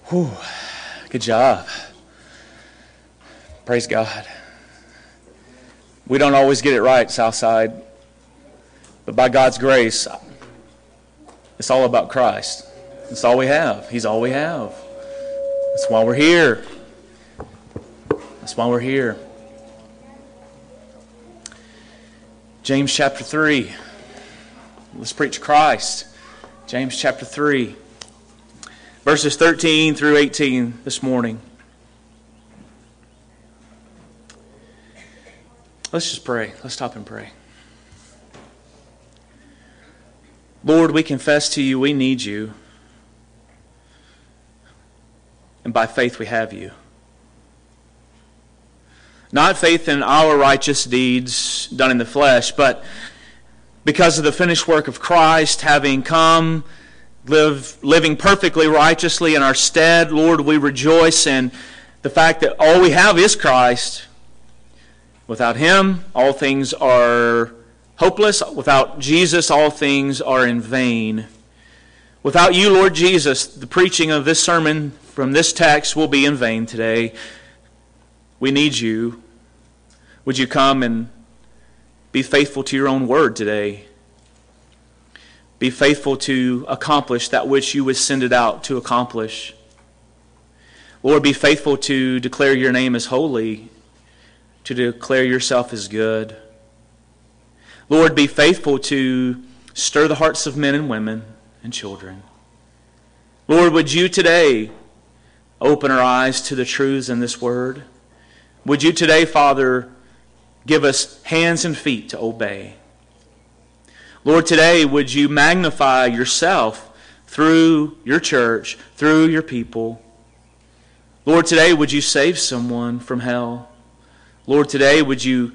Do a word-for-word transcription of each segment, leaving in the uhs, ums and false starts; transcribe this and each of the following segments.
Whew, good job. Praise God. We don't always get it right, Southside, but by God's grace, it's all about Christ. It's all we have. He's all we have. That's why we're here. That's why we're here. James chapter three. Let's preach Christ. James chapter three. Verses thirteen through eighteen this morning. Let's just pray. Let's stop and pray. Lord, we confess to you we need you. And by faith we have you. Not faith in our righteous deeds done in the flesh, but because of the finished work of Christ, having come, live, living perfectly righteously in our stead, Lord, we rejoice in the fact that all we have is Christ. Without Him, all things are hopeless. Without Jesus, all things are in vain. Without you, Lord Jesus, the preaching of this sermon from this text will be in vain today. We need you. Would you come and be faithful to your own word today? Be faithful to accomplish that which you would send it out to accomplish. Lord, be faithful to declare your name as holy, to declare yourself as good. Lord, be faithful to stir the hearts of men and women and children. Lord, would you today open our eyes to the truths in this word? Would you today, Father, give us hands and feet to obey? Lord, today would you magnify yourself through your church, through your people. Lord, today would you save someone from hell? Lord, today would you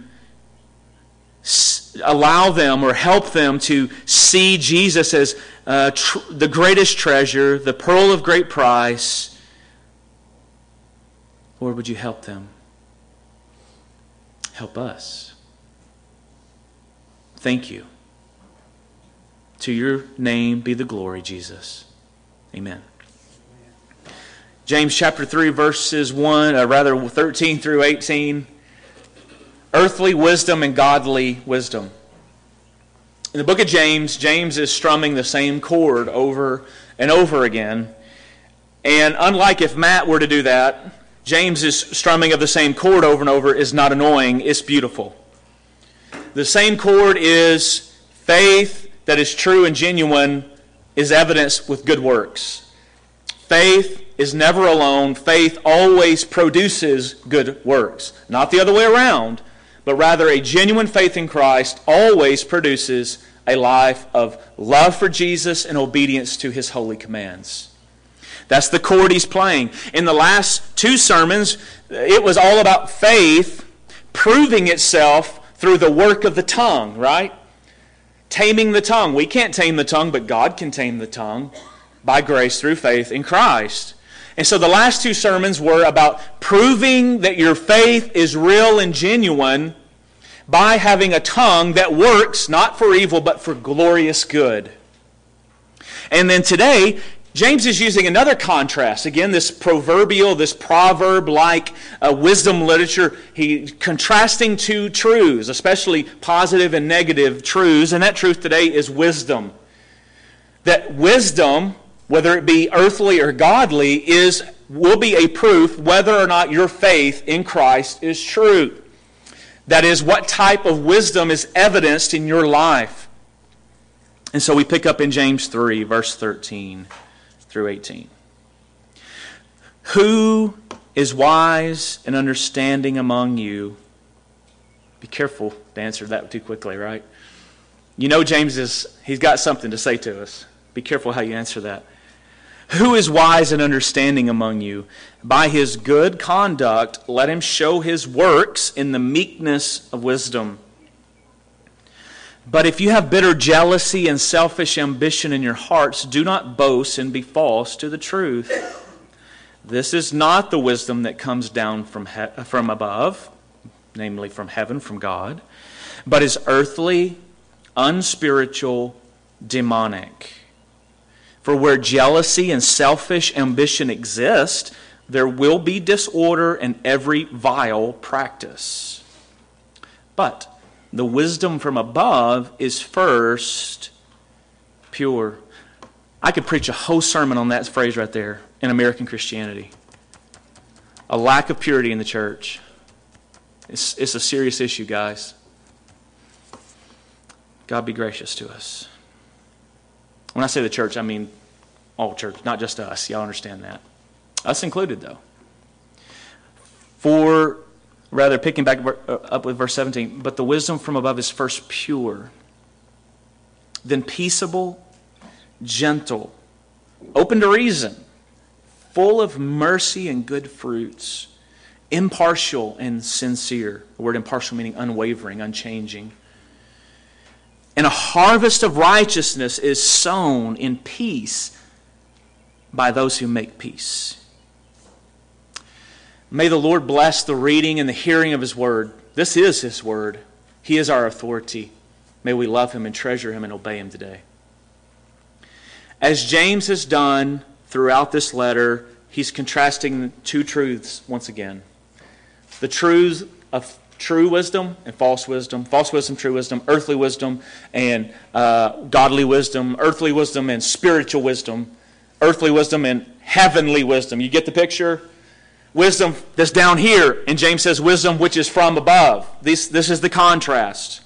allow them or help them to see Jesus as uh, tr- the greatest treasure, the pearl of great price. Lord, would you help them? Help us. Thank you. To your name be the glory, Jesus. Amen. James chapter three, verses one, uh, rather thirteen through eighteen. Earthly wisdom and godly wisdom. In the book of James, James is strumming the same chord over and over again. And unlike if Matt were to do that, James's strumming of the same chord over and over is not annoying, it's beautiful. The same chord is faith that is true and genuine is evidenced with good works. Faith is never alone. Faith always produces good works. Not the other way around, but rather a genuine faith in Christ always produces a life of love for Jesus and obedience to His holy commands. That's the chord he's playing. In the last two sermons, it was all about faith proving itself through the work of the tongue, right? Taming the tongue. We can't tame the tongue, but God can tame the tongue by grace through faith in Christ. And so the last two sermons were about proving that your faith is real and genuine by having a tongue that works not for evil but for glorious good. And then today, James is using another contrast. Again, this proverbial, this proverb-like uh, wisdom literature. He's contrasting two truths, especially positive and negative truths. And that truth today is wisdom. That wisdom, whether it be earthly or godly, is will be a proof whether or not your faith in Christ is true. That is, what type of wisdom is evidenced in your life. And so we pick up in James three, verse thirteen through eighteen. Who is wise and understanding among you? Be careful to answer that too quickly, right? You know James is, he's got something to say to us. Be careful how you answer that. Who is wise and understanding among you? By his good conduct, let him show his works in the meekness of wisdom. But if you have bitter jealousy and selfish ambition in your hearts, do not boast and be false to the truth. This is not the wisdom that comes down from he- from above, namely from heaven, from God, but is earthly, unspiritual, demonic. For where jealousy and selfish ambition exist, there will be disorder and every vile practice. But the wisdom from above is first pure. I could preach a whole sermon on that phrase right there in American Christianity. A lack of purity in the church. It's, it's a serious issue, guys. God be gracious to us. When I say the church, I mean all church, not just us. Y'all understand that. Us included, though. For, rather, picking back up with verse seventeen, but the wisdom from above is first pure, then peaceable, gentle, open to reason, full of mercy and good fruits, impartial and sincere. The word impartial meaning unwavering, unchanging. And a harvest of righteousness is sown in peace by those who make peace. May the Lord bless the reading and the hearing of His Word. This is His Word. He is our authority. May we love Him and treasure Him and obey Him today. As James has done throughout this letter, he's contrasting two truths once again. The truths of true wisdom and false wisdom, false wisdom, true wisdom, earthly wisdom and uh, godly wisdom, earthly wisdom and spiritual wisdom, earthly wisdom and heavenly wisdom. You get the picture? Wisdom that's down here, and James says wisdom which is from above. This, this is the contrast.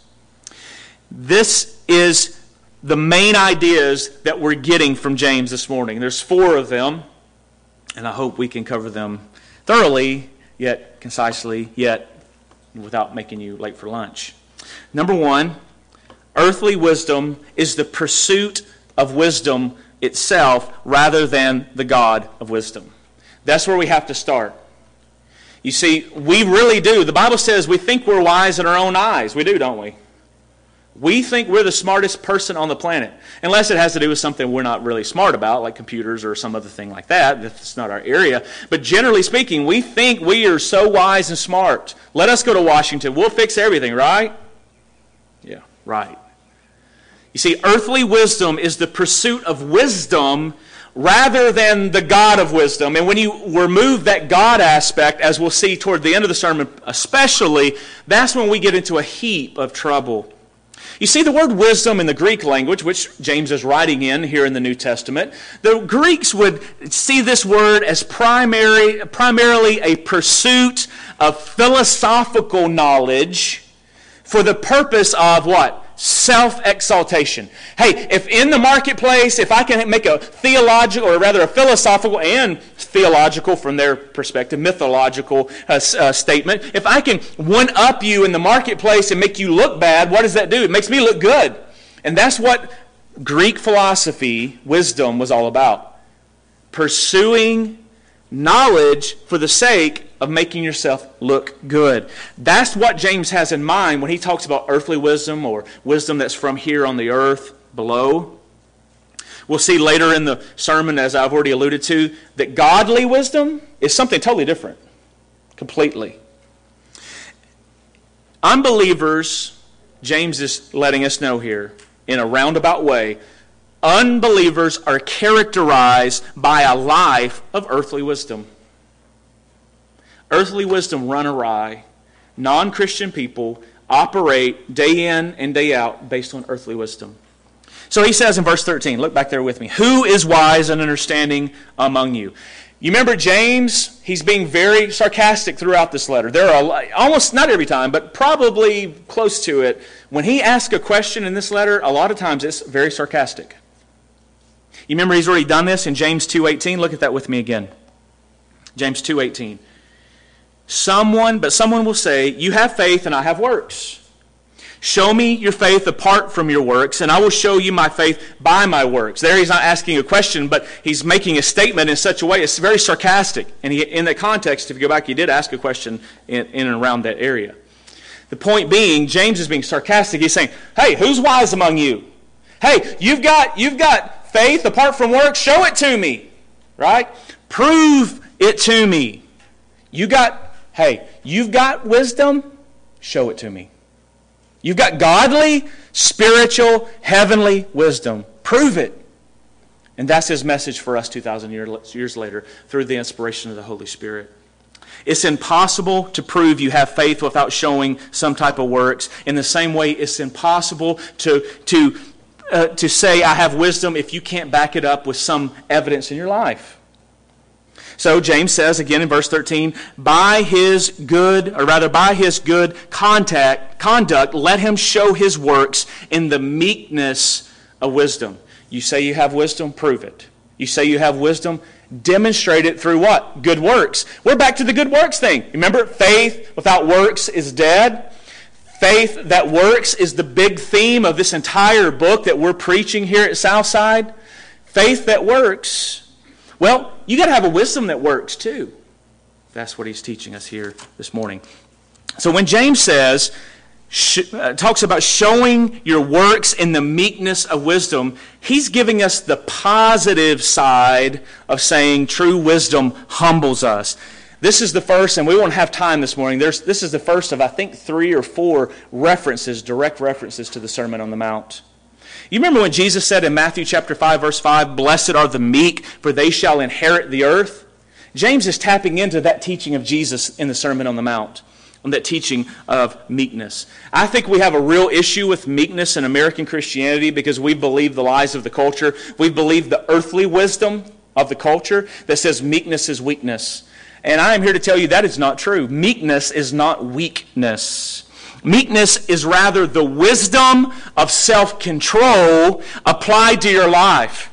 This is the main ideas that we're getting from James this morning. There's four of them, and I hope we can cover them thoroughly, yet concisely, yet without making you late for lunch. Number one, earthly wisdom is the pursuit of wisdom itself rather than the God of wisdom. That's where we have to start. You see, we really do. The Bible says we think we're wise in our own eyes. We do, don't we? We think we're the smartest person on the planet. Unless it has to do with something we're not really smart about, like computers or some other thing like that. That's not our area. But generally speaking, we think we are so wise and smart. Let us go to Washington. We'll fix everything, right? Yeah, right. You see, earthly wisdom is the pursuit of wisdom rather than the God of wisdom. And when you remove that God aspect, as we'll see toward the end of the sermon especially, that's when we get into a heap of trouble. You see, the word wisdom in the Greek language, which James is writing in here in the New Testament, the Greeks would see this word as primary, primarily a pursuit of philosophical knowledge for the purpose of what? Self-exaltation. Hey, if in the marketplace, if I can make a theological, or rather a philosophical and theological from their perspective, mythological uh, uh, statement, if I can one-up you in the marketplace and make you look bad, what does that do? It makes me look good. And that's what Greek philosophy, wisdom, was all about. Pursuing knowledge for the sake of making yourself look good. That's what James has in mind when he talks about earthly wisdom or wisdom that's from here on the earth below. We'll see later in the sermon, as I've already alluded to, that godly wisdom is something totally different. Completely. Unbelievers, James is letting us know here in a roundabout way, unbelievers are characterized by a life of earthly wisdom. Earthly wisdom run awry. Non-Christian people operate day in and day out based on earthly wisdom. So he says in verse thirteen, look back there with me, who is wise and understanding among you? You remember James, he's being very sarcastic throughout this letter. There are almost, not every time, but probably close to it. When he asks a question in this letter, a lot of times it's very sarcastic. You remember he's already done this in James two eighteen. Look at that with me again. James two eighteen. Someone, but someone will say, you have faith and I have works. Show me your faith apart from your works, and I will show you my faith by my works. There he's not asking a question, but he's making a statement in such a way, it's very sarcastic. And he, in that context, if you go back, he did ask a question in, in and around that area. The point being, James is being sarcastic. He's saying, hey, who's wise among you? Hey, you've got, you've got faith apart from works, show it to me. Right? Prove it to me. You got Hey, you've got wisdom? Show it to me. You've got godly, spiritual, heavenly wisdom. Prove it. And that's his message for us two thousand years later through the inspiration of the Holy Spirit. It's impossible to prove you have faith without showing some type of works. In the same way, it's impossible to, to, uh, to say I have wisdom if you can't back it up with some evidence in your life. So James says again in verse thirteen, by his good, or rather by his good contact, conduct, let him show his works in the meekness of wisdom. You say you have wisdom, prove it. You say you have wisdom, demonstrate it through what? Good works. We're back to the good works thing. Remember, faith without works is dead. Faith that works is the big theme of this entire book that we're preaching here at Southside. Faith that works. Well, you got to have a wisdom that works too. That's what he's teaching us here this morning. So when James says, sh- uh, talks about showing your works in the meekness of wisdom, he's giving us the positive side of saying true wisdom humbles us. This is the first, and we won't have time this morning. There's, this is the first of, I think, three or four references, direct references to the Sermon on the Mount. You remember when Jesus said in Matthew chapter five, verse five, blessed are the meek, for they shall inherit the earth? James is tapping into that teaching of Jesus in the Sermon on the Mount, on that teaching of meekness. I think we have a real issue with meekness in American Christianity because we believe the lies of the culture. We believe the earthly wisdom of the culture that says meekness is weakness. And I am here to tell you that is not true. Meekness is not weakness. Meekness is rather the wisdom of self-control applied to your life.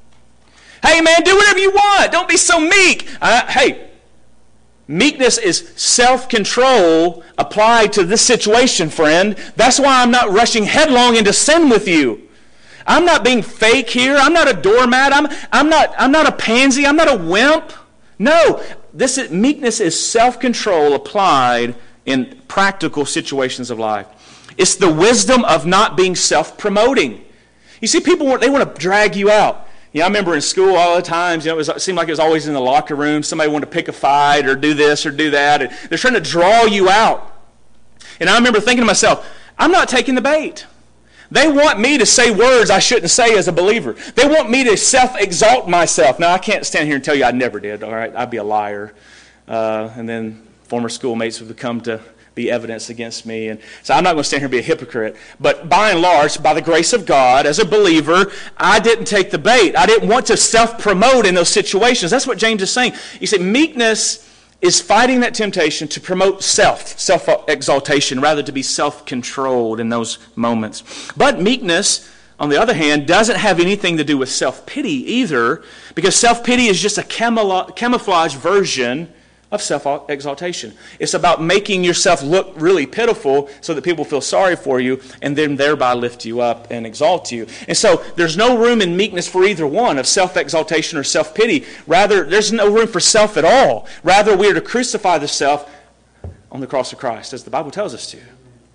Hey man, do whatever you want. Don't be so meek. Uh, hey, meekness is self-control applied to this situation, friend. That's why I'm not rushing headlong into sin with you. I'm not being fake here. I'm not a doormat. I'm, I'm, not, I'm not a pansy. I'm not a wimp. No, this is, meekness is self-control applied in practical situations of life. It's the wisdom of not being self-promoting. You see, people, they want to drag you out. You know, I remember in school all the times, you know, it, was, it seemed like it was always in the locker room. Somebody wanted to pick a fight or do this or do that. And they're trying to draw you out. And I remember thinking to myself, I'm not taking the bait. They want me to say words I shouldn't say as a believer. They want me to self-exalt myself. Now, I can't stand here and tell you I never did, all right? I'd be a liar. Uh, and then former schoolmates would come to be evidence against me. And so I'm not going to stand here and be a hypocrite. But by and large, by the grace of God, as a believer, I didn't take the bait. I didn't want to self-promote in those situations. That's what James is saying. You see, meekness is fighting that temptation to promote self, self-exaltation, rather to be self-controlled in those moments. But meekness, on the other hand, doesn't have anything to do with self-pity either, because self-pity is just a camouflage version of self-exaltation. It's about making yourself look really pitiful so that people feel sorry for you and then thereby lift you up and exalt you. And so there's no room in meekness for either one of self-exaltation or self-pity. Rather, there's no room for self at all. Rather, we are to crucify the self on the cross of Christ, as the Bible tells us to.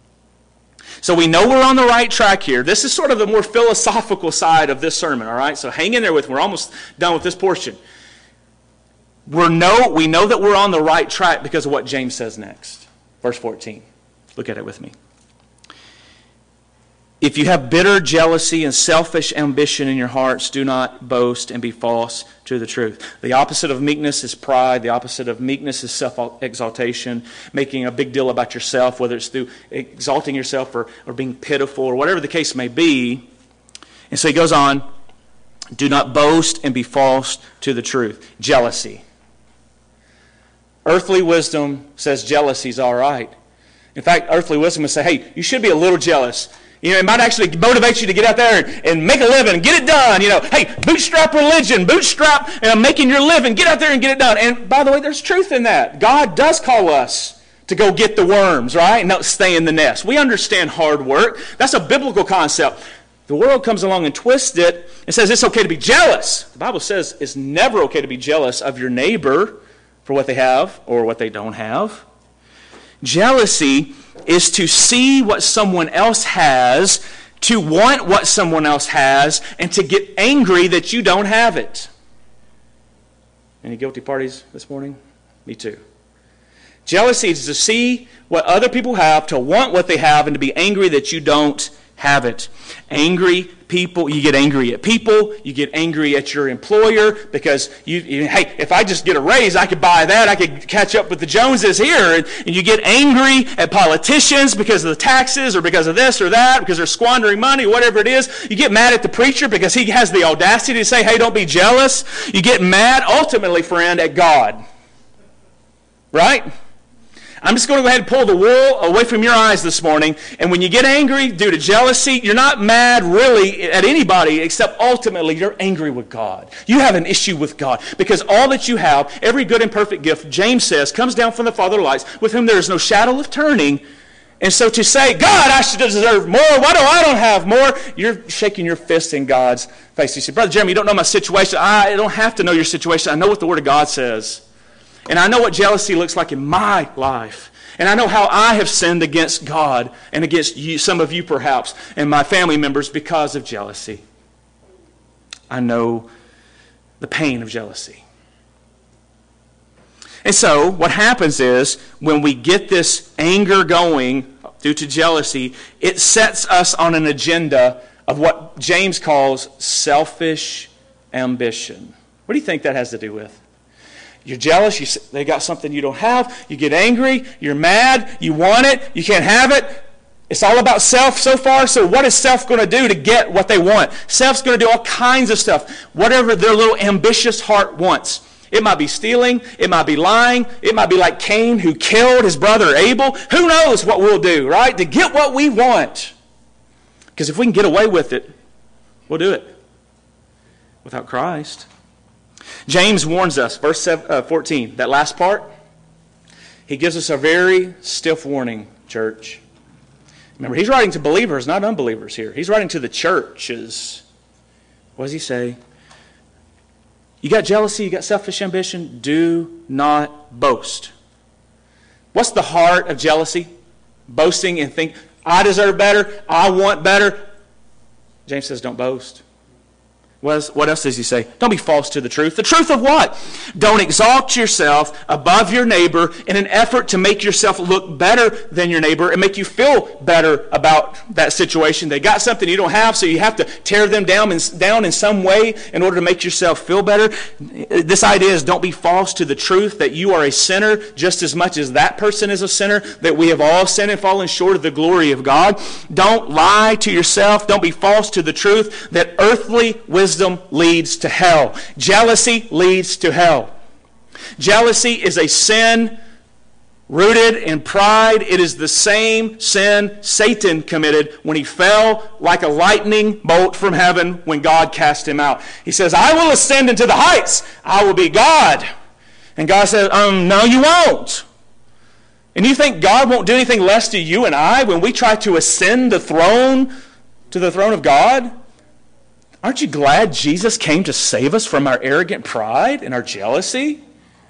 So we know we're on the right track here. This is sort of the more philosophical side of this sermon, all right? So hang in there with me. We're almost done with this portion. We're know, we know that we're on the right track because of what James says next. Verse fourteen. Look at it with me. If you have bitter jealousy and selfish ambition in your hearts, do not boast and be false to the truth. The opposite of meekness is pride. The opposite of meekness is self-exaltation, making a big deal about yourself, whether it's through exalting yourself or, or being pitiful or whatever the case may be. And so he goes on, do not boast and be false to the truth. Jealousy. Earthly wisdom says jealousy is all right. In fact, earthly wisdom would say, hey, you should be a little jealous. You know, it might actually motivate you to get out there and, and make a living and get it done. You know, hey, bootstrap religion, bootstrap uh, making your living, get out there and get it done. And by the way, there's truth in that. God does call us to go get the worms, right? And not stay in the nest. We understand hard work. That's a biblical concept. The world comes along and twists it and says it's okay to be jealous. The Bible says it's never okay to be jealous of your neighbor for what they have or what they don't have. Jealousy is to see what someone else has, to want what someone else has, and to get angry that you don't have it. Any guilty parties this morning? Me too. Jealousy is to see what other people have, to want what they have, and to be angry that you don't have it. Angry people, you get angry at people, you get angry at your employer because, you, you hey, if I just get a raise, I could buy that, I could catch up with the Joneses here. And, and you get angry at politicians because of the taxes or because of this or that, because they're squandering money, whatever it is. You get mad at the preacher because he has the audacity to say, hey, don't be jealous. You get mad, ultimately, friend, at God. Right? I'm just going to go ahead and pull the wool away from your eyes this morning. And when you get angry due to jealousy, you're not mad really at anybody except ultimately you're angry with God. You have an issue with God because all that you have, every good and perfect gift, James says, comes down from the Father of lights, with whom there is no shadow of turning. And so to say, God, I should deserve more. Why do I don't have more? You're shaking your fist in God's face. You say, Brother Jeremy, you don't know my situation. I don't have to know your situation. I know what the Word of God says. And I know what jealousy looks like in my life. And I know how I have sinned against God and against you, some of you perhaps, and my family members because of jealousy. I know the pain of jealousy. And so what happens is when we get this anger going due to jealousy, it sets us on an agenda of what James calls selfish ambition. What do you think that has to do with? You're jealous, you, they got something you don't have, you get angry, you're mad, you want it, you can't have it. It's all about self so far, so what is self going to do to get what they want? Self's going to do all kinds of stuff, whatever their little ambitious heart wants. It might be stealing, it might be lying, it might be like Cain who killed his brother Abel. Who knows what we'll do, right? To get what we want. Because if we can get away with it, we'll do it. Without Christ. James warns us, verse fourteen, that last part, he gives us a very stiff warning, church. Remember, he's writing to believers, not unbelievers here. He's writing to the churches. What does he say? You got jealousy, you got selfish ambition, do not boast. What's the heart of jealousy? Boasting and think, I deserve better, I want better. James says, don't boast. What else does he say? Don't be false to the truth. The truth of what? Don't exalt yourself above your neighbor in an effort to make yourself look better than your neighbor and make you feel better about that situation. They got something you don't have, so you have to tear them down in, down in some way in order to make yourself feel better. This idea is don't be false to the truth that you are a sinner just as much as that person is a sinner, that we have all sinned and fallen short of the glory of God. Don't lie to yourself. Don't be false to the truth that earthly wisdom Wisdom leads to hell. Jealousy leads to hell. Jealousy is a sin rooted in pride. It is the same sin Satan committed when he fell like a lightning bolt from heaven when God cast him out. He says, I will ascend into the heights. I will be God. And God says, um, no, you won't. And you think God won't do anything less to you and I when we try to ascend the throne to the throne of God? Aren't you glad Jesus came to save us from our arrogant pride and our jealousy?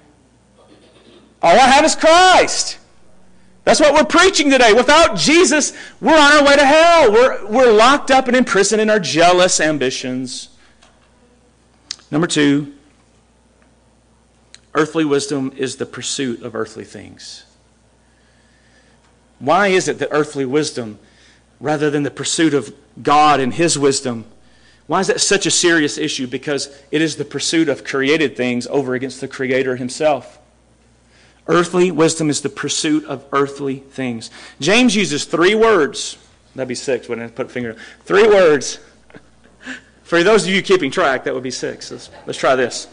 All I have is Christ. That's what we're preaching today. Without Jesus, we're on our way to hell. We're, we're locked up and imprisoned in our jealous ambitions. Number two, earthly wisdom is the pursuit of earthly things. Why is it that earthly wisdom, rather than the pursuit of God and His wisdom, why is that such a serious issue? Because it is the pursuit of created things over against the Creator Himself. Earthly wisdom is the pursuit of earthly things. James uses three words. That'd be six, wouldn't it? Put a finger. Three words. For those of you keeping track, that would be six. Let's, let's try this.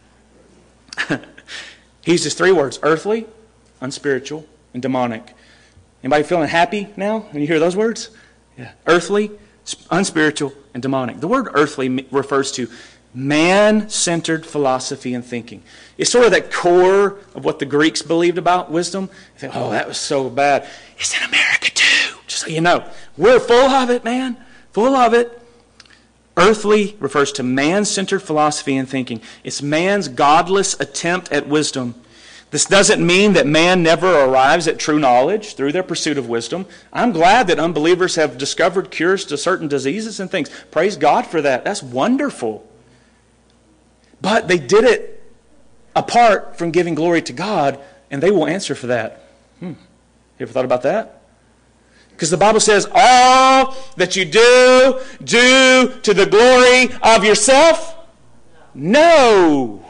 He uses three words. Earthly, unspiritual, and demonic. Anybody feeling happy now when you hear those words? Yeah. Earthly, unspiritual, and demonic. The word earthly refers to man-centered philosophy and thinking. It's sort of that core of what the Greeks believed about wisdom. You think, oh, that was so bad. It's in America too, just so you know. We're full of it, man. Full of it. Earthly refers to man-centered philosophy and thinking. It's man's godless attempt at wisdom. This doesn't mean that man never arrives at true knowledge through their pursuit of wisdom. I'm glad that unbelievers have discovered cures to certain diseases and things. Praise God for that. That's wonderful. But they did it apart from giving glory to God, and they will answer for that. Hmm. You ever thought about that? Because the Bible says, all that you do, do to the glory of yourself? No.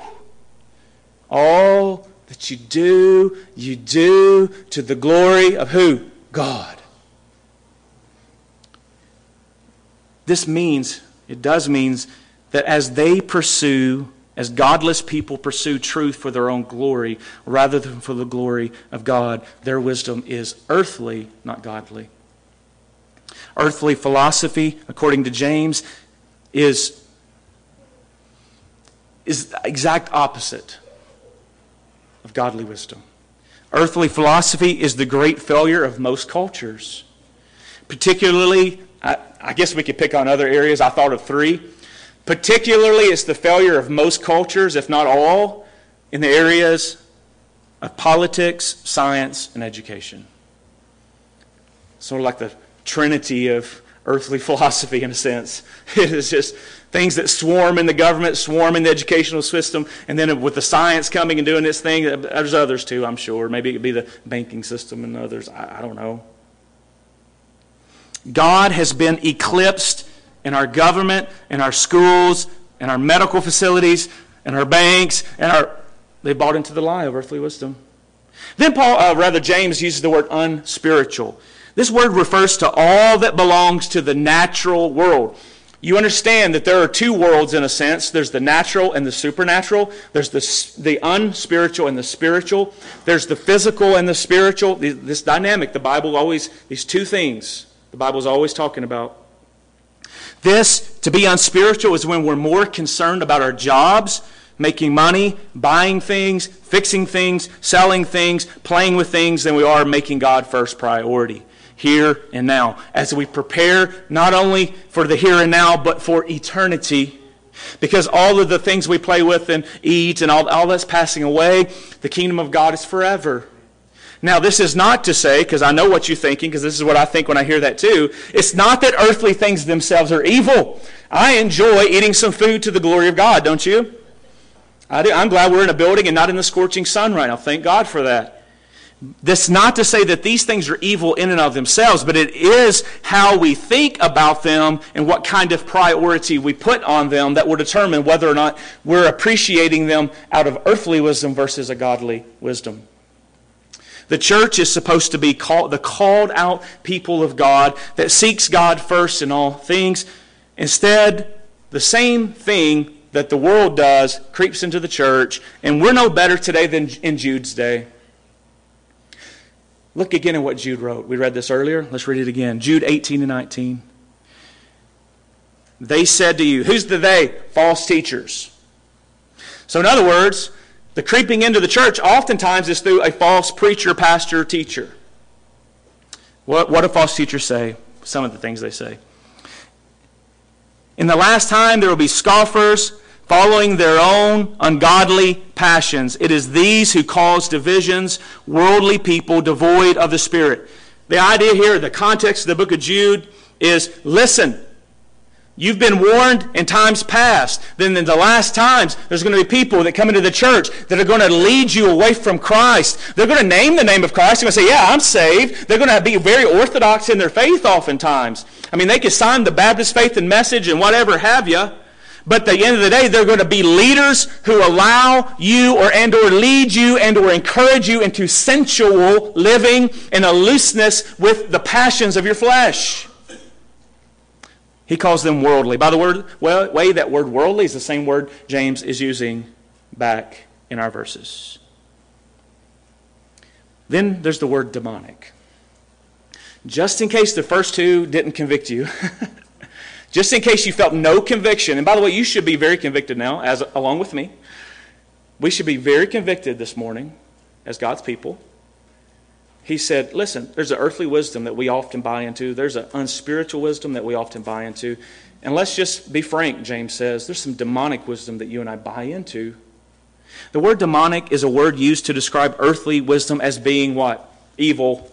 All that you do, you do to the glory of who? God. This means, it does mean that as they pursue, as godless people pursue truth for their own glory rather than for the glory of God, their wisdom is earthly, not godly. Earthly philosophy, according to James, is, is the exact opposite of godly wisdom. Earthly philosophy is the great failure of most cultures. Particularly, I, I guess we could pick on other areas. I thought of three. Particularly, it's the failure of most cultures, if not all, in the areas of politics, science, and education. Sort of like the trinity of earthly philosophy, in a sense. It is just things that swarm in the government, swarm in the educational system, and then with the science coming and doing its thing, there's others too, I'm sure. Maybe it could be the banking system and others. I, I don't know. God has been eclipsed in our government, in our schools, in our medical facilities, in our banks, and our they bought into the lie of earthly wisdom. Then Paul, uh, rather James, uses the word unspiritual. This word refers to all that belongs to the natural world. You understand that there are two worlds in a sense. There's the natural and the supernatural. There's the, the unspiritual and the spiritual. There's the physical and the spiritual. This dynamic, the Bible always, these two things, the Bible is always talking about. This, to be unspiritual, is when we're more concerned about our jobs, making money, buying things, fixing things, selling things, playing with things, than we are making God first priority. Here and now, as we prepare not only for the here and now, but for eternity. Because all of the things we play with and eat and all, all that's passing away, the kingdom of God is forever. Now, this is not to say, because I know what you're thinking, because this is what I think when I hear that too, it's not that earthly things themselves are evil. I enjoy eating some food to the glory of God, don't you? I do. I'm glad we're in a building and not in the scorching sun right now. Thank God for that. That's not to say that these things are evil in and of themselves, but it is how we think about them and what kind of priority we put on them that will determine whether or not we're appreciating them out of earthly wisdom versus a godly wisdom. The church is supposed to be called, the called out people of God that seeks God first in all things. Instead, the same thing that the world does creeps into the church, and we're no better today than in Jude's day. Look again at what Jude wrote. We read this earlier. Let's read it again. Jude eighteen and nineteen. They said to you, who's the they? False teachers. So in other words, the creeping into the church oftentimes is through a false preacher, pastor, teacher. What, what do false teachers say? Some of the things they say. In the last time there will be scoffers, following their own ungodly passions. It is these who cause divisions, worldly people devoid of the Spirit. The idea here, the context of the book of Jude is, listen, you've been warned in times past. Then in the last times, there's going to be people that come into the church that are going to lead you away from Christ. They're going to name the name of Christ. They're going to say, yeah, I'm saved. They're going to be very orthodox in their faith oftentimes. I mean, they can sign the Baptist faith and message and whatever have you. But at the end of the day, they're going to be leaders who allow you or and or lead you and or encourage you into sensual living and a looseness with the passions of your flesh. He calls them worldly. By the word, well, way that word worldly is the same word James is using back in our verses. Then there's the word demonic. Just in case the first two didn't convict you, just in case you felt no conviction, and by the way, you should be very convicted now, as along with me. We should be very convicted this morning as God's people. He said, listen, there's an earthly wisdom that we often buy into. There's an unspiritual wisdom that we often buy into. And let's just be frank, James says, there's some demonic wisdom that you and I buy into. The word demonic is a word used to describe earthly wisdom as being what? Evil.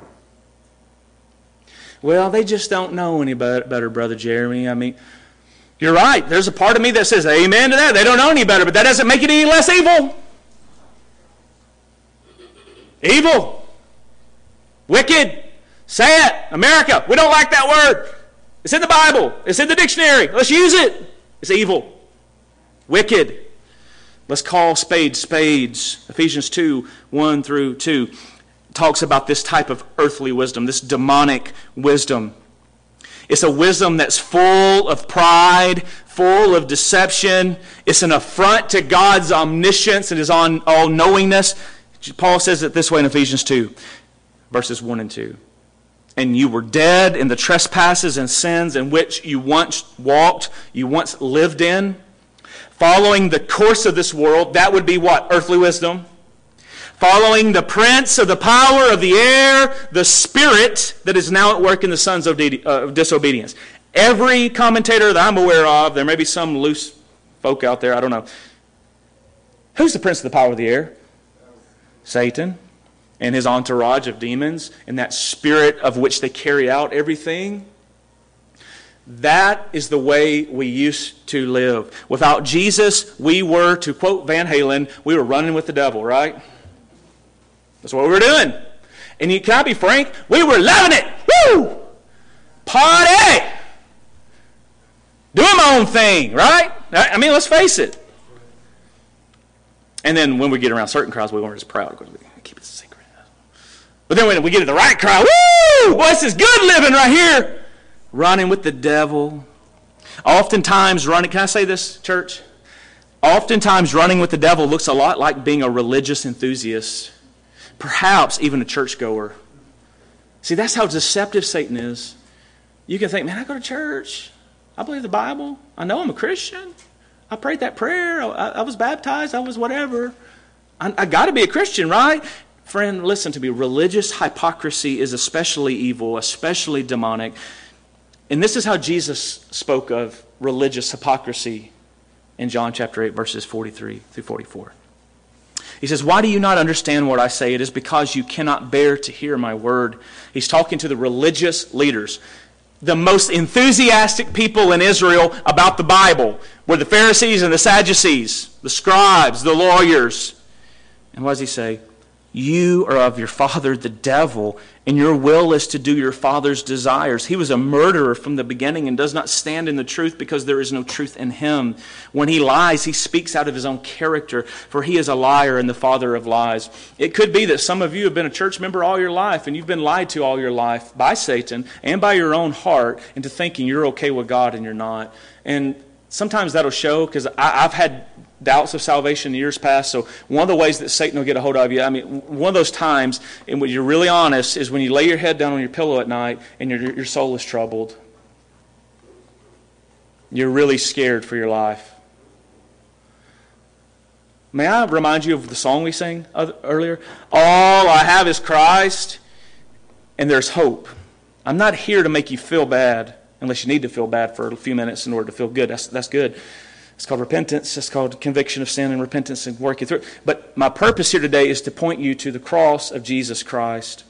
Well, they just don't know any better, Brother Jeremy. I mean, you're right. There's a part of me that says amen to that. They don't know any better, but that doesn't make it any less evil. Evil. Wicked. Say it. America, we don't like that word. It's in the Bible. It's in the dictionary. Let's use it. It's evil. Wicked. Let's call spades spades. Ephesians two, one through two talks about this type of earthly wisdom, this demonic wisdom. It's a wisdom that's full of pride, full of deception. It's an affront to God's omniscience and His all-knowingness. Paul says it this way in Ephesians two, verses one and two. And you were dead in the trespasses and sins in which you once walked, you once lived in, following the course of this world. That would be what? Earthly wisdom. Following the prince of the power of the air, the spirit that is now at work in the sons of disobedience. Every commentator that I'm aware of, there may be some loose folk out there, I don't know. Who's the prince of the power of the air? Satan and his entourage of demons and that spirit of which they carry out everything. That is the way we used to live. Without Jesus, we were, to quote Van Halen, we were running with the devil, right? That's what we were doing. And you, can I be frank? We were loving it. Woo! Party! Doing my own thing, right? I mean, let's face it. And then when we get around certain crowds, we weren't as proud. We keep it a secret. But then when we get to the right crowd, woo! Boy, this is good living right here. Running with the devil. Oftentimes running, can I say this, church? Oftentimes running with the devil looks a lot like being a religious enthusiast. Perhaps even a churchgoer. See, that's how deceptive Satan is. You can think, man, I go to church. I believe the Bible. I know I'm a Christian. I prayed that prayer. I, I was baptized. I was whatever. I, I got to be a Christian, right? Friend, listen to me. Religious hypocrisy is especially evil, especially demonic. And this is how Jesus spoke of religious hypocrisy in John chapter eight, verses forty-three through forty-four. He says, why do you not understand what I say? It is because you cannot bear to hear my word. He's talking to the religious leaders. The most enthusiastic people in Israel about the Bible were the Pharisees and the Sadducees, the scribes, the lawyers. And what does he say? You are of your father the devil, and your will is to do your father's desires. He was a murderer from the beginning and does not stand in the truth because there is no truth in him. When he lies, he speaks out of his own character, for he is a liar and the father of lies. It could be that some of you have been a church member all your life, and you've been lied to all your life by Satan and by your own heart into thinking you're okay with God and you're not. And sometimes that'll show, because I've had doubts of salvation in years past. So one of the ways that Satan will get a hold of you, I mean, one of those times, and when you're really honest, is when you lay your head down on your pillow at night and your, your soul is troubled. You're really scared for your life. May I remind you of the song we sang earlier? All I have is Christ, and there's hope. I'm not here to make you feel bad, unless you need to feel bad for a few minutes in order to feel good. That's, that's good. It's called repentance. It's called conviction of sin and repentance and working through it. But my purpose here today is to point you to the cross of Jesus Christ.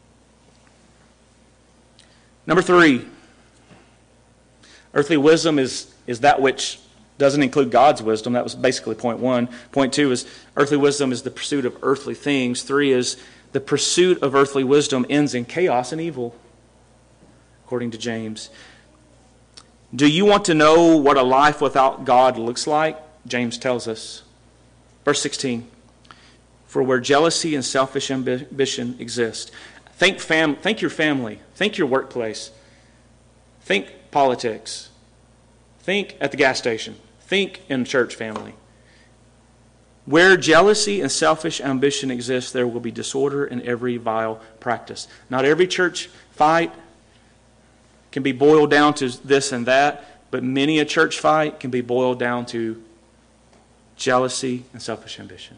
Number three, earthly wisdom is, is that which doesn't include God's wisdom. That was basically point one. Point two is earthly wisdom is the pursuit of earthly things. Three is the pursuit of earthly wisdom ends in chaos and evil, according to James. Do you want to know what a life without God looks like? James tells us. Verse sixteen. For where jealousy and selfish ambition exist. Think, fam- think your family. Think your workplace. Think politics. Think at the gas station. Think in church family. Where jealousy and selfish ambition exist, there will be disorder in every vile practice. Not every church fight can be boiled down to this and that, but many a church fight can be boiled down to jealousy and selfish ambition.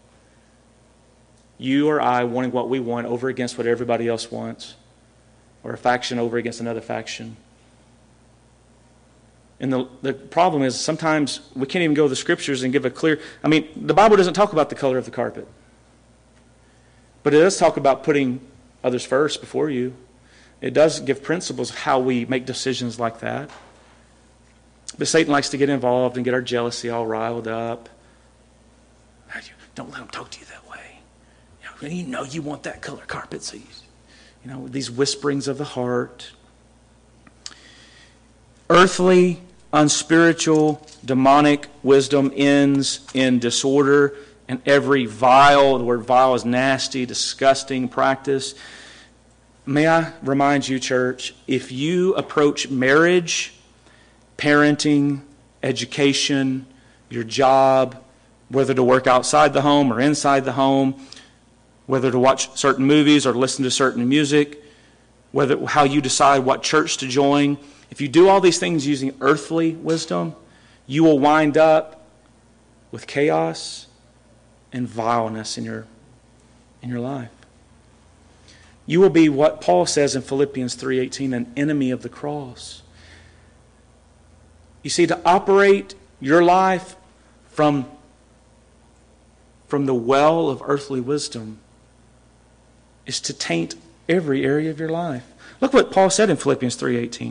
You or I wanting what we want over against what everybody else wants, or a faction over against another faction. And the, the problem is sometimes we can't even go to the Scriptures and give a clear... I mean, the Bible doesn't talk about the color of the carpet. But it does talk about putting others first before you. It does give principles of how we make decisions like that. But Satan likes to get involved and get our jealousy all riled up. Don't let him talk to you that way. You know you want that color carpet, so you, you know, these whisperings of the heart. Earthly, unspiritual, demonic wisdom ends in disorder and every vile, the word vile is nasty, disgusting practice. May I remind you, church, if you approach marriage, parenting, education, your job, whether to work outside the home or inside the home, whether to watch certain movies or listen to certain music, whether how you decide what church to join, if you do all these things using earthly wisdom, you will wind up with chaos and vileness in your, in your life. You will be what Paul says in Philippians three eighteen, an enemy of the cross. You see, to operate your life from, from the well of earthly wisdom is to taint every area of your life. Look what Paul said in Philippians three eighteen.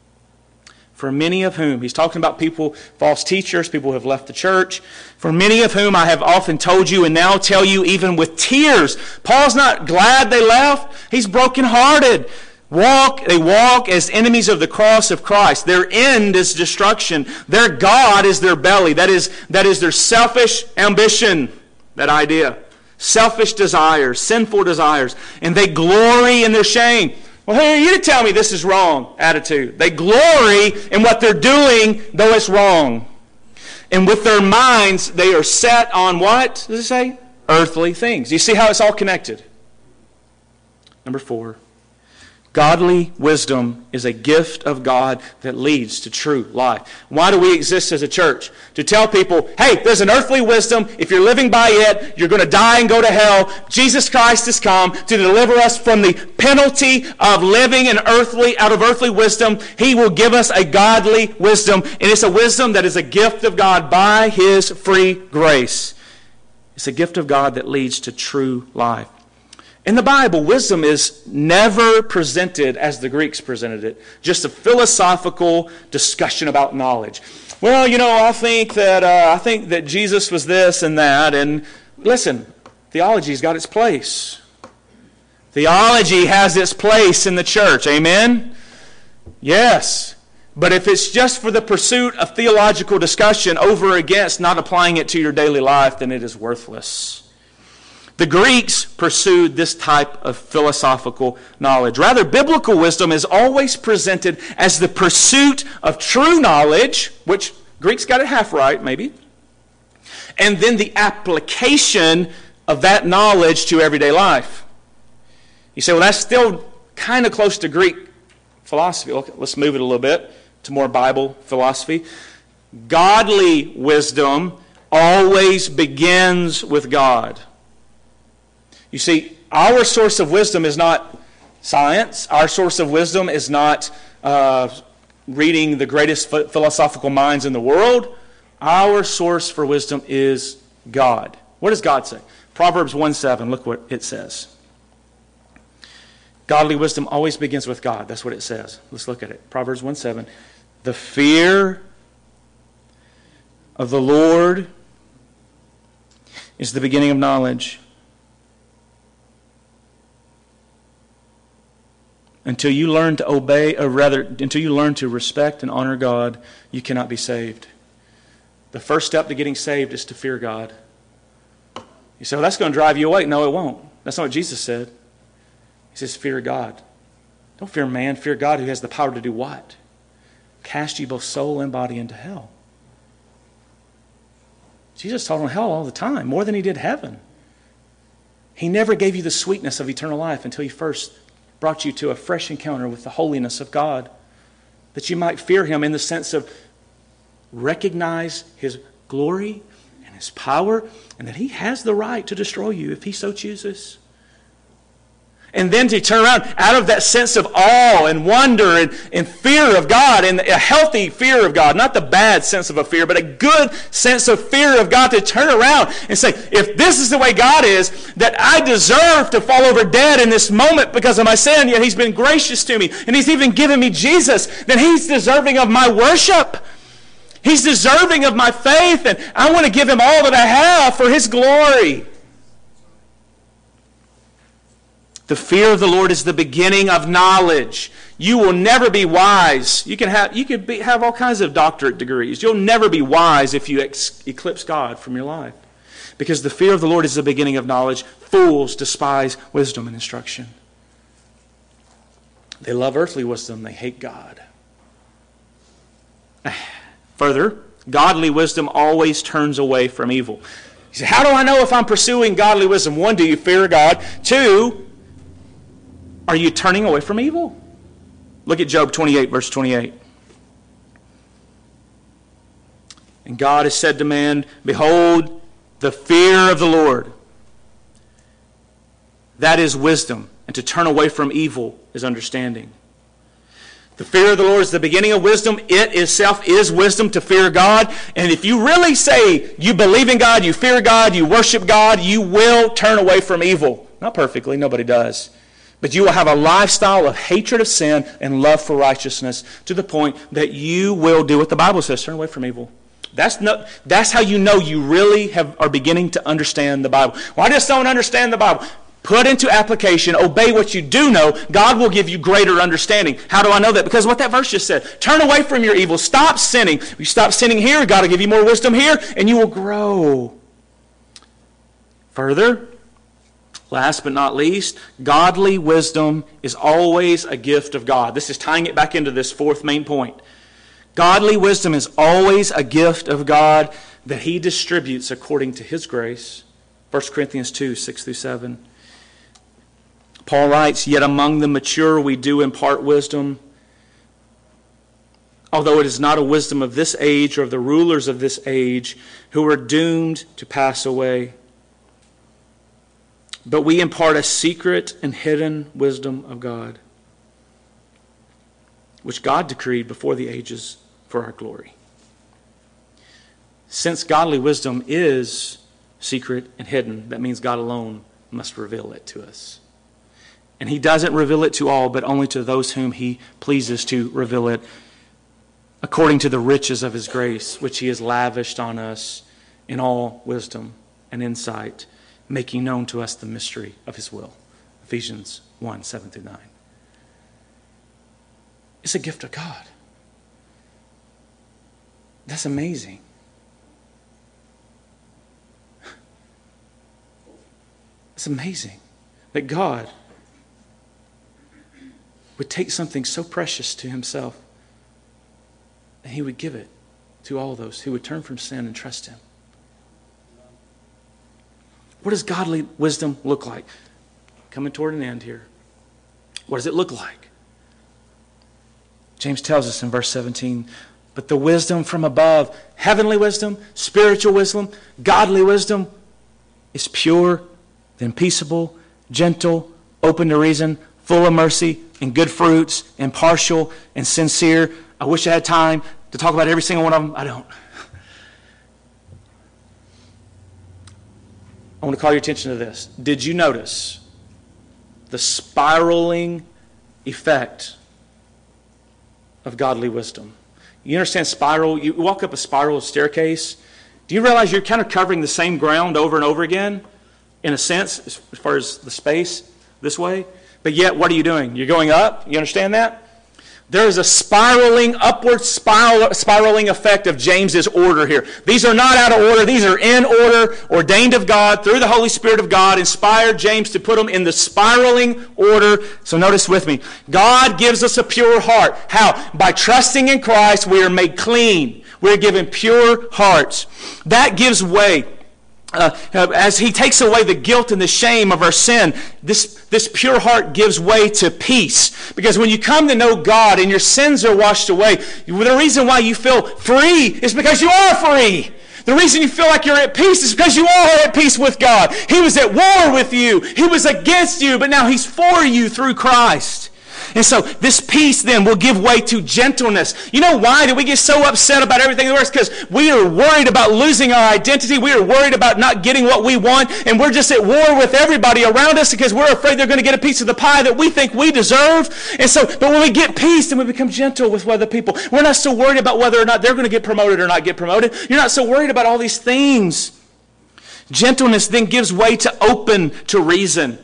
For many of whom, he's talking about people, false teachers, people who have left the church. For many of whom I have often told you and now tell you even with tears. Paul's not glad they left. He's brokenhearted. Walk, they walk as enemies of the cross of Christ. Their end is destruction. Their God is their belly. That is, that is their selfish ambition, that idea. Selfish desires, sinful desires. And they glory in their shame. Well, who are you to tell me this is wrong attitude? They glory in what they're doing, though it's wrong. And with their minds, they are set on what? Does it say? Earthly things. You see how it's all connected? Number four. Godly wisdom is a gift of God that leads to true life. Why do we exist as a church? To tell people, hey, there's an earthly wisdom. If you're living by it, you're going to die and go to hell. Jesus Christ has come to deliver us from the penalty of living in earthly, out of earthly wisdom. He will give us a godly wisdom. And it's a wisdom that is a gift of God by His free grace. It's a gift of God that leads to true life. In the Bible, wisdom is never presented as the Greeks presented it. Just a philosophical discussion about knowledge. Well, you know, I think that uh, I think that Jesus was this and that. And listen, theology's got its place. Theology has its place in the church. Amen? Yes. But if it's just for the pursuit of theological discussion over against not applying it to your daily life, then it is worthless. The Greeks pursued this type of philosophical knowledge. Rather, biblical wisdom is always presented as the pursuit of true knowledge, which Greeks got it half right, maybe, and then the application of that knowledge to everyday life. You say, well, that's still kind of close to Greek philosophy. Okay, let's move it a little bit to more Bible philosophy. Godly wisdom always begins with God. You see, our source of wisdom is not science. Our source of wisdom is not uh, reading the greatest philosophical minds in the world. Our source for wisdom is God. What does God say? Proverbs one seven, look what it says. Godly wisdom always begins with God. That's what it says. Let's look at it. Proverbs one seven. The fear of the Lord is the beginning of knowledge. Until you learn to obey, or rather, until you learn to respect and honor God, you cannot be saved. The first step to getting saved is to fear God. You say, well, that's going to drive you away. No, it won't. That's not what Jesus said. He says, fear God. Don't fear man, fear God who has the power to do what? Cast you both soul and body into hell. Jesus taught on hell all the time, more than He did heaven. He never gave you the sweetness of eternal life until He first brought you to a fresh encounter with the holiness of God, that you might fear Him in the sense of recognize His glory and His power, and that He has the right to destroy you if He so chooses. And then to turn around out of that sense of awe and wonder and, and fear of God, and a healthy fear of God, not the bad sense of a fear, but a good sense of fear of God, to turn around and say, if this is the way God is, that I deserve to fall over dead in this moment because of my sin, yet He's been gracious to me, and He's even given me Jesus, then He's deserving of my worship. He's deserving of my faith, and I want to give Him all that I have for His glory. The fear of the Lord is the beginning of knowledge. You will never be wise. You can have you can be, have all kinds of doctorate degrees. You'll never be wise if you ex- eclipse God from your life. Because the fear of the Lord is the beginning of knowledge. Fools despise wisdom and instruction. They love earthly wisdom. They hate God. Further, godly wisdom always turns away from evil. You say, how do I know if I'm pursuing godly wisdom? One, do you fear God? Two, are you turning away from evil? Look at Job twenty-eight, verse twenty-eight. And God has said to man, behold, the fear of the Lord, that is wisdom, and to turn away from evil is understanding. The fear of the Lord is the beginning of wisdom. It itself is wisdom, to fear God. And if you really say you believe in God, you fear God, you worship God, you will turn away from evil. Not perfectly, nobody does. But you will have a lifestyle of hatred of sin and love for righteousness to the point that you will do what the Bible says, turn away from evil. That's no, that's how you know you really have, are beginning to understand the Bible. Well, I just don't understand the Bible. Put into application, obey what you do know, God will give you greater understanding. How do I know that? Because what that verse just said. Turn away from your evil. Stop sinning. You stop sinning here, God will give you more wisdom here, and you will grow. Further, last but not least, godly wisdom is always a gift of God. This is tying it back into this fourth main point. Godly wisdom is always a gift of God that He distributes according to His grace. First Corinthians two, six through seven. Paul writes, yet among the mature we do impart wisdom, although it is not a wisdom of this age or of the rulers of this age who are doomed to pass away. But we impart a secret and hidden wisdom of God, which God decreed before the ages for our glory. Since godly wisdom is secret and hidden, that means God alone must reveal it to us. And He doesn't reveal it to all, but only to those whom He pleases to reveal it, according to the riches of His grace, which He has lavished on us in all wisdom and insight, making known to us the mystery of His will. Ephesians one, seven through nine. It's a gift of God. That's amazing. It's amazing that God would take something so precious to Himself and He would give it to all those who would turn from sin and trust Him. What does godly wisdom look like? Coming toward an end here. What does it look like? James tells us in verse seventeen, but the wisdom from above, heavenly wisdom, spiritual wisdom, godly wisdom, is pure, then peaceable, gentle, open to reason, full of mercy and good fruits, impartial and sincere. I wish I had time to talk about every single one of them. I don't. I want to call your attention to this. Did you notice the spiraling effect of godly wisdom? You understand spiral? You walk up a spiral staircase. Do you realize you're kind of covering the same ground over and over again, in a sense, as far as the space this way? But yet, what are you doing? You're going up. You understand that? There is a spiraling, upward spiral, spiraling effect of James's order here. These are not out of order. These are in order, ordained of God, through the Holy Spirit of God, inspired James to put them in the spiraling order. So notice with me. God gives us a pure heart. How? By trusting in Christ, we are made clean. We are given pure hearts. That gives way. Uh, as He takes away the guilt and the shame of our sin, this, this pure heart gives way to peace. Because when you come to know God and your sins are washed away, the reason why you feel free is because you are free. The reason you feel like you're at peace is because you are at peace with God. He was at war with you. He was against you, but now He's for you through Christ. And so this peace then will give way to gentleness. You know why do we get so upset about everything in the world? Because we are worried about losing our identity. We are worried about not getting what we want. And we're just at war with everybody around us because we're afraid they're going to get a piece of the pie that we think we deserve. And so, but when we get peace, then we become gentle with other people. We're not so worried about whether or not they're going to get promoted or not get promoted. You're not so worried about all these things. Gentleness then gives way to open to reason.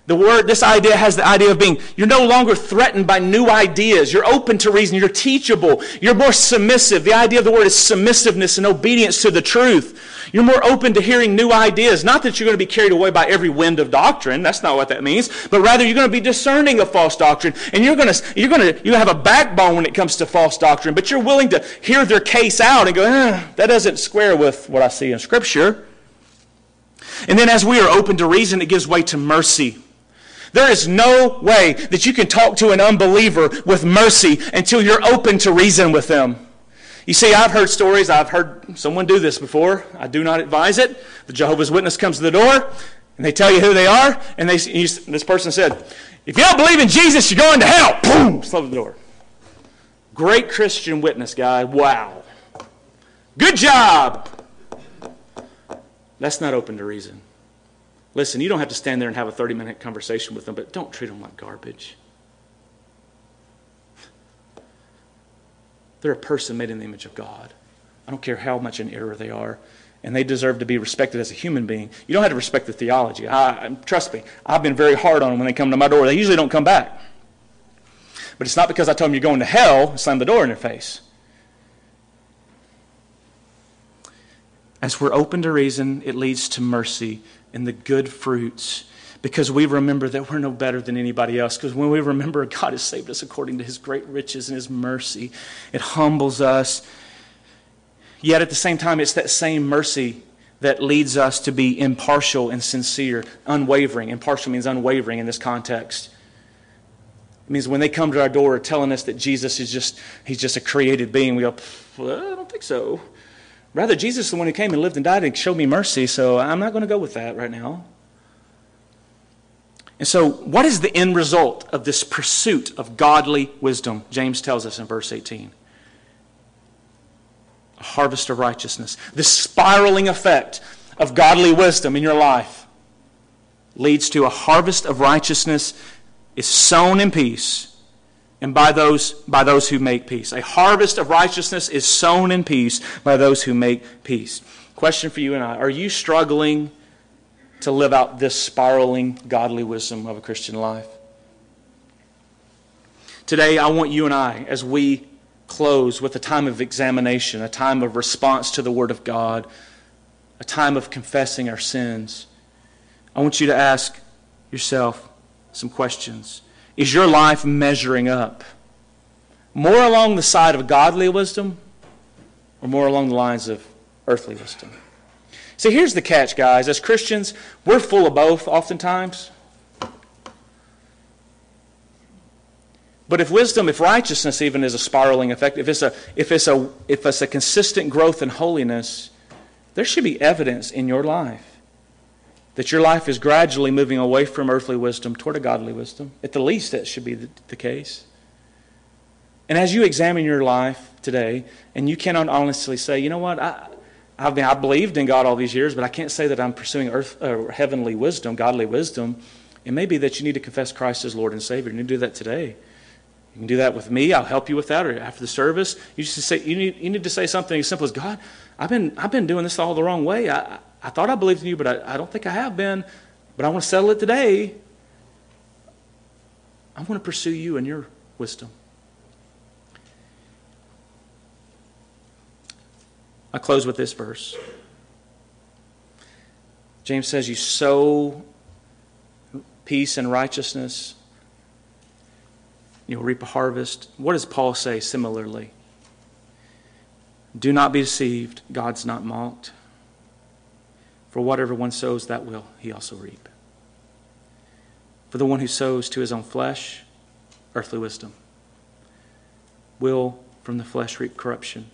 The word, this idea has the idea of being, you're no longer threatened by new ideas. You're open to reason. You're teachable. You're more submissive. The idea of the word is submissiveness and obedience to the truth. You're more open to hearing new ideas. Not that you're going to be carried away by every wind of doctrine. That's not what that means. But rather, you're going to be discerning of false doctrine. And you're going to, you're going to, you have a backbone when it comes to false doctrine. But you're willing to hear their case out and go, eh, that doesn't square with what I see in Scripture. And then as we are open to reason, it gives way to mercy. There is no way that you can talk to an unbeliever with mercy until you're open to reason with them. You see, I've heard stories. I've heard someone do this before. I do not advise it. The Jehovah's Witness comes to the door, and they tell you who they are. And they, this person said, if you don't believe in Jesus, you're going to hell. Boom! Close the door. Great Christian witness, guy. Wow. Good job. That's not open to reason. Listen, you don't have to stand there and have a thirty-minute conversation with them, but don't treat them like garbage. They're a person made in the image of God. I don't care how much in error they are, and they deserve to be respected as a human being. You don't have to respect the theology. I, trust me, I've been very hard on them when they come to my door. They usually don't come back. But it's not because I told them you're going to hell and slam the door in their face. As we're open to reason, it leads to mercy and the good fruits, because we remember that we're no better than anybody else. Because when we remember God has saved us according to His great riches and His mercy, it humbles us. Yet at the same time, it's that same mercy that leads us to be impartial and sincere, unwavering. Impartial means unwavering in this context. It means when they come to our door telling us that Jesus is just, He's just a created being, we go, well, I don't think so. Rather, Jesus is the one who came and lived and died and showed me mercy, so I'm not going to go with that right now. And so, what is the end result of this pursuit of godly wisdom? James tells us in verse eighteen. A harvest of righteousness. This spiraling effect of godly wisdom in your life leads to a harvest of righteousness is sown in peace. And by those, by those who make peace. A harvest of righteousness is sown in peace by those who make peace. Question for you and I. Are you struggling to live out this spiraling godly wisdom of a Christian life? Today, I want you and I, as we close with a time of examination, a time of response to the Word of God, a time of confessing our sins, I want you to ask yourself some questions. Is your life measuring up more along the side of godly wisdom or more along the lines of earthly wisdom? See, here's the catch, guys. As Christians, we're full of both oftentimes. But if wisdom, if righteousness even is a spiraling effect, if it's a, if it's a, if it's a consistent growth in holiness, there should be evidence in your life that your life is gradually moving away from earthly wisdom toward a godly wisdom. At the least, that should be the, the case. And as you examine your life today, and you cannot honestly say, you know what, I, I mean, I believed in God all these years, but I can't say that I'm pursuing earth, uh, heavenly wisdom, godly wisdom. It may be that you need to confess Christ as Lord and Savior. You need to do that today. You can do that with me. I'll help you with that. Or after the service, you just say you need you need to say something as simple as, God, I've been I've been doing this all the wrong way. I I thought I believed in you, but I, I don't think I have been. But I want to settle it today. I want to pursue you and your wisdom. I close with this verse. James says, you sow peace and righteousness, you'll reap a harvest. What does Paul say similarly? Do not be deceived. God's not mocked. For whatever one sows, that will he also reap. For the one who sows to his own flesh, earthly wisdom, will from the flesh reap corruption.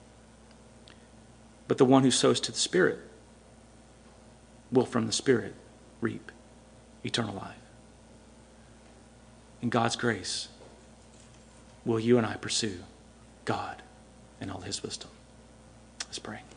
But the one who sows to the Spirit will from the Spirit reap eternal life. In God's grace, will you and I pursue God and all His wisdom? Let's pray.